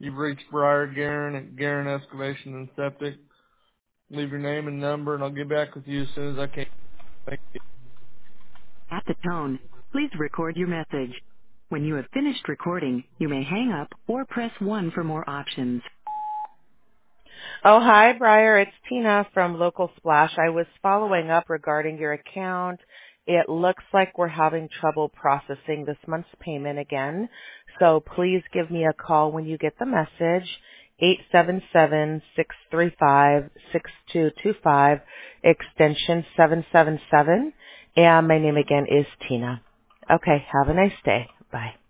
You've reached Briar Guerin at Guerin Excavation and Septic. Leave your name and number, and I'll get back with you as soon as I can. Thank you. At the tone, please record your message. When you have finished recording, you may hang up or press 1 for more options. Oh, hi, Briar. It's Tina from Local Splash. I was following up regarding your account. It looks like we're having trouble processing this month's payment again. So please give me a call when you get the message. 877-635-6225, extension 777. And my name again is Tina. Okay, have a nice day. Bye.